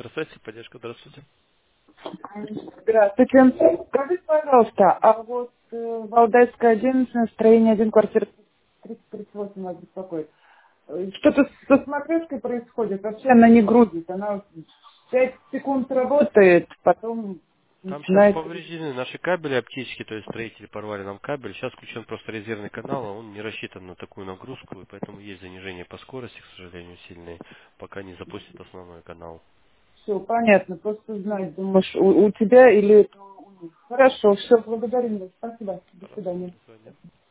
Электростанция, поддержка, здравствуйте. Здравствуйте. Скажите, пожалуйста, а вот Валдайская 11, строение 1, квартира 3038 вас беспокоит. Что-то со смотрешкой происходит, вообще она не грузит, она 5 секунд работает, потом Там сейчас начинает... повреждены наши кабели оптические, то есть строители порвали нам кабель. Сейчас включен просто резервный канал, а он не рассчитан на такую нагрузку, и поэтому есть занижение по скорости, к сожалению, сильные, пока не запустит основной канал. Все, понятно, просто знать, думаешь, у тебя или это у них. Хорошо, все, благодарю вас, спасибо, до Пожалуйста, свидания. до свидания.